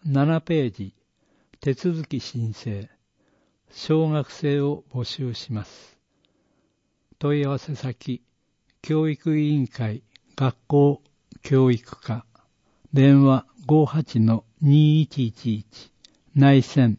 7ページ、手続き申請、小学生を募集します。問い合わせ先、教育委員会学校教育課、電話 58-2111 内線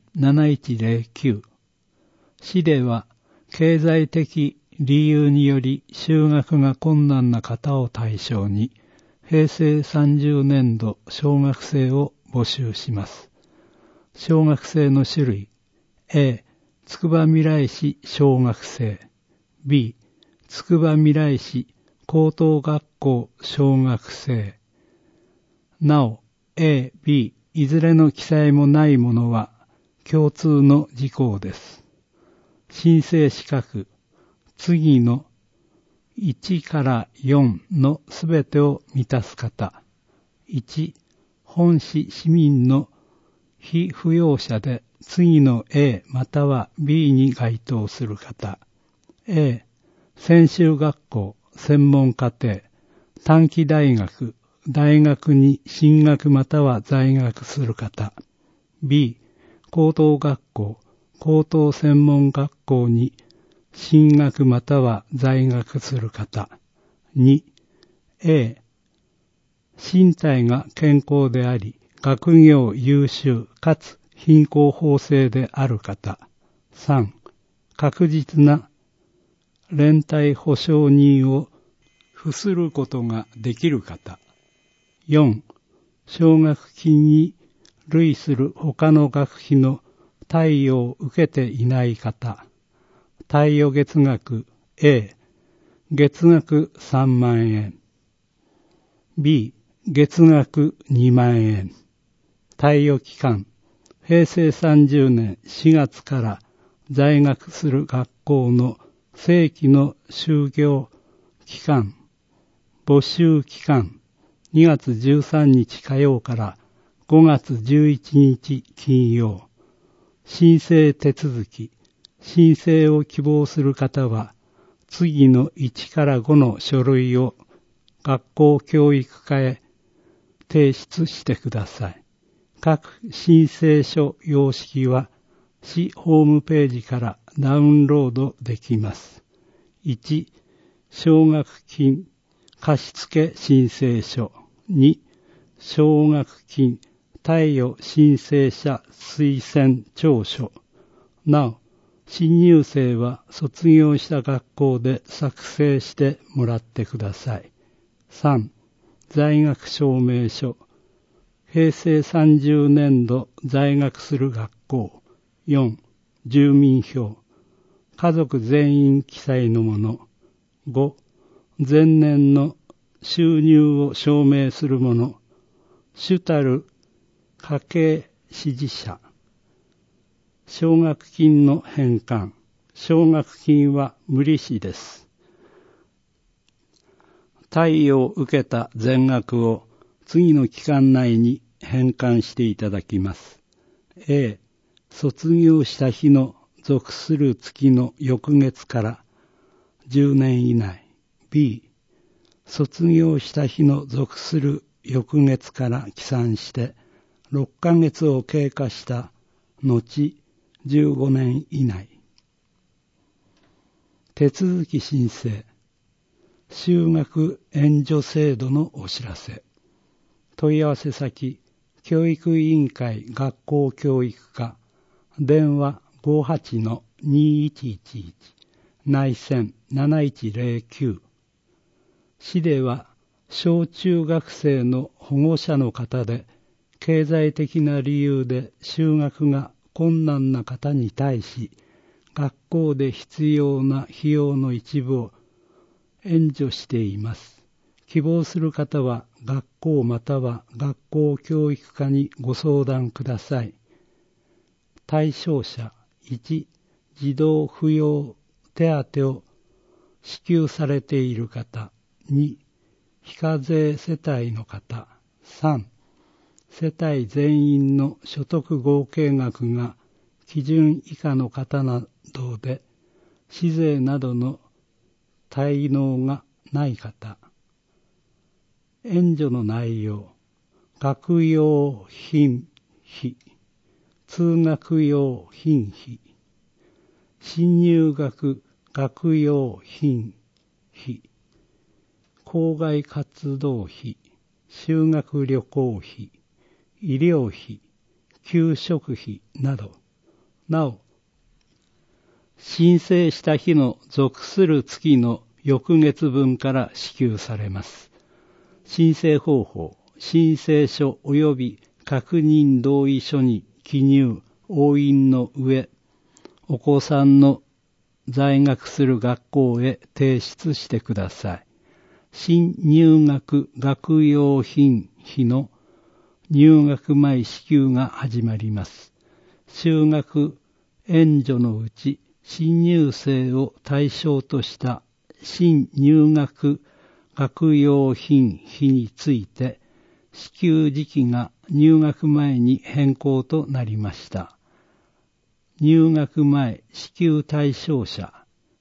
7109。市では経済的理由により就学が困難な方を対象に平成30年度小学生を募集します。小学生の種類 A、筑波未来市小学生 B、筑波未来市高等学校小学生。なお、A、B、いずれの記載もないものは共通の事項です。申請資格、次の1から4のすべてを満たす方。1、本市市民の被扶養者で次の A または B に該当する方。A、専修学校、専門課程、短期大学、大学に進学または在学する方。B、高等学校、高等専門学校に進学または在学する方。2、A、身体が健康であり、学業優秀かつ貧困法制である方。3、確実な連帯保証人を付することができる方。4、奨学金に類する他の学費の貸与を受けていない方。貸与月額 A、月額3万円。B、月額2万円。貸与期間、平成30年4月から在学する学校の正規の就業期間、募集期間、2月13日火曜から5月11日金曜。申請手続き、申請を希望する方は、次の1から5の書類を学校教育課へ提出してください。各申請書様式は、市ホームページからダウンロードできます。1、奨学金貸付申請書。2、奨学金貸与申請者推薦調書。なお、新入生は卒業した学校で作成してもらってください。3、在学証明書。平成30年度在学する学校。4、住民票。家族全員記載のもの。5、前年の収入を証明するもの。主たる家計支持者。奨学金の返還。奨学金は無利子です。貸与を受けた全額を次の期間内に返還していただきます。A、卒業した日の属する月の翌月から10年以内。B、卒業した日の属する翌月から起算して6ヶ月を経過した後15年以内。手続き申請、就学援助制度のお知らせ。問い合わせ先、教育委員会学校教育課、電話 58-2111 内線7109。市では小中学生の保護者の方で経済的な理由で就学が困難な方に対し、学校で必要な費用の一部を援助しています。希望する方は学校または学校教育課にご相談ください。対象者1、児童扶養手当を支給されている方。2、非課税世帯の方。3、世帯全員の所得合計額が基準以下の方などで、市税などの滞納がない方。援助の内容、学用品費、通学用品費、新入学学用品費、校外活動費、修学旅行費、医療費、給食費など、なお、申請した日の属する月の翌月分から支給されます。申請方法、申請書及び確認同意書に記入、押印の上、お子さんの在学する学校へ提出してください。新入学学用品費の入学前支給が始まります。就学援助のうち、新入生を対象とした新入学学用品費について、支給時期が入学前に変更となりました。入学前支給対象者、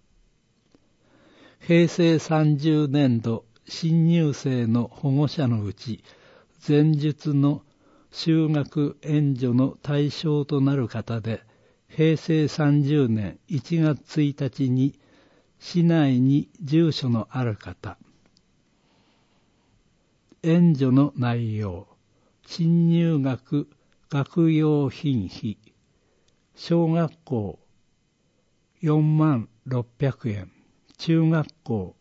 平成30年度新入生の保護者のうち、前述の就学援助の対象となる方で、平成30年1月1日に市内に住所のある方。援助の内容、新入学学用品費、小学校46,600円、中学校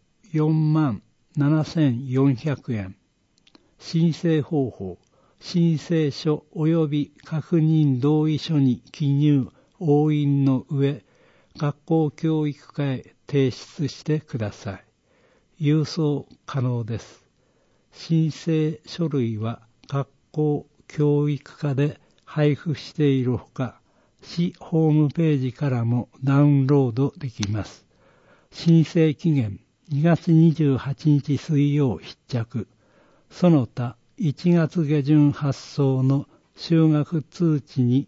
47,400円。申請方法、申請書及び確認同意書に記入、押印の上、学校教育課へ提出してください。郵送可能です。申請書類は学校教育課で配布しているほか、市ホームページからもダウンロードできます。申請期限2月28日水曜必着。その他1月下旬発送の就学通知に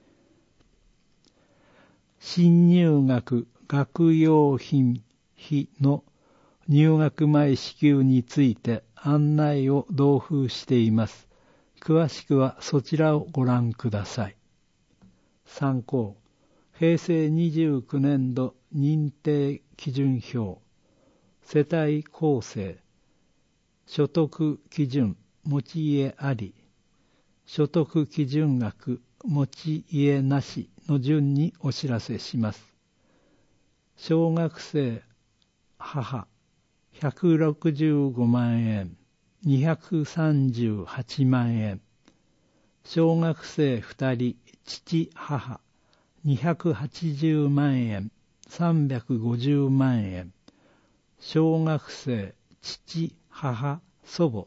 新入学学用品費の入学前支給について案内を同封しています。詳しくはそちらをご覧ください。参考、平成29年度認定基準表、世帯構成、所得基準、持ち家あり、所得基準額、持ち家なしの順にお知らせします。小学生母165万円、238万円。小学生2人、父母280万円、350万円。小学生、父母祖母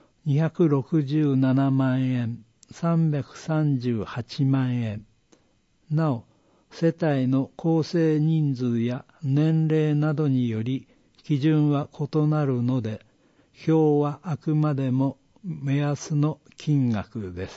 267万円、338万円。なお、世帯の構成人数や年齢などにより基準は異なるので、表はあくまでも目安の金額です。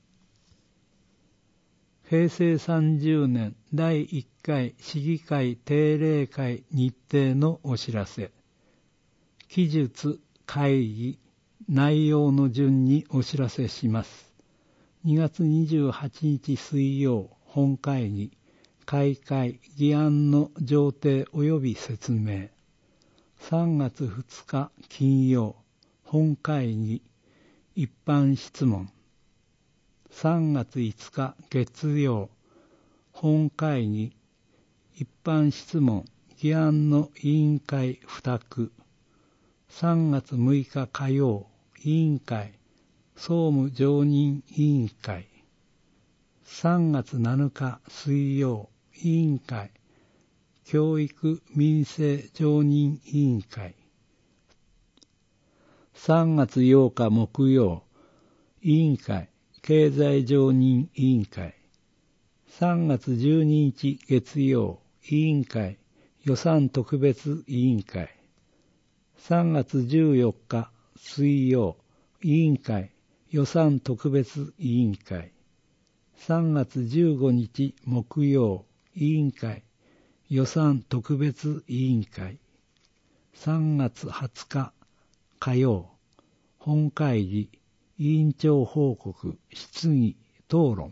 平成30年第1回市議会定例会日程のお知らせ。記述会議内容の順にお知らせします。2月28日水曜本会議、開会議案の上呈及び説明。3月2日金曜本会議、一般質問。3月5日月曜本会議、一般質問議案の委員会付託。3月6日火曜委員会総務常任委員会。3月7日水曜委員会教育民生常任委員会。3月8日木曜委員会経済常任委員会。3月12日月曜委員会予算特別委員会。3月14日水曜委員会予算特別委員会。3月15日木曜委員会予算特別委員会。3月20日火曜本会議委員長報告質疑討論、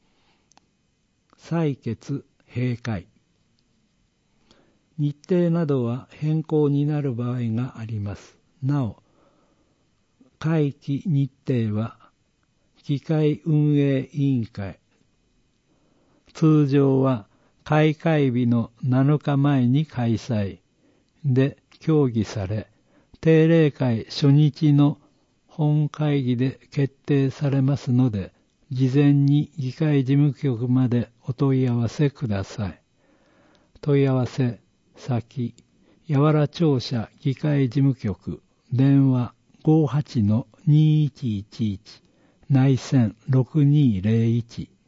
採決、閉会。日程などは変更になる場合があります。なお、会期日程は議会運営委員会、通常は開会日の7日前に開催で協議され、定例会初日の本会議で決定されますので、事前に議会事務局までお問い合わせください。問い合わせ先、八原庁舎議会事務局、電話 58-2111 内線6201